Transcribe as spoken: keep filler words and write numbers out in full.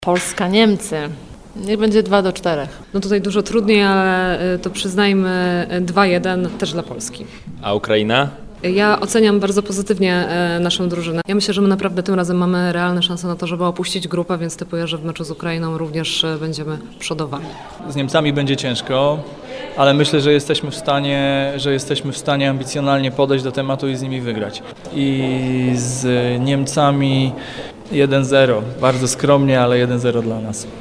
Polska-Niemcy. Niech będzie dwa do czterech. No tutaj dużo trudniej, ale to przyznajmy dwa jeden też dla Polski. A Ukraina? Ja oceniam bardzo pozytywnie naszą drużynę. Ja myślę, że my naprawdę tym razem mamy realne szanse na to, żeby opuścić grupę, więc typuję, że w meczu z Ukrainą również będziemy przodowali. Z Niemcami będzie ciężko, ale myślę, że jesteśmy w stanie, że jesteśmy w stanie ambicjonalnie podejść do tematu i z nimi wygrać. I z Niemcami jeden zero. Bardzo skromnie, ale jeden zero dla nas.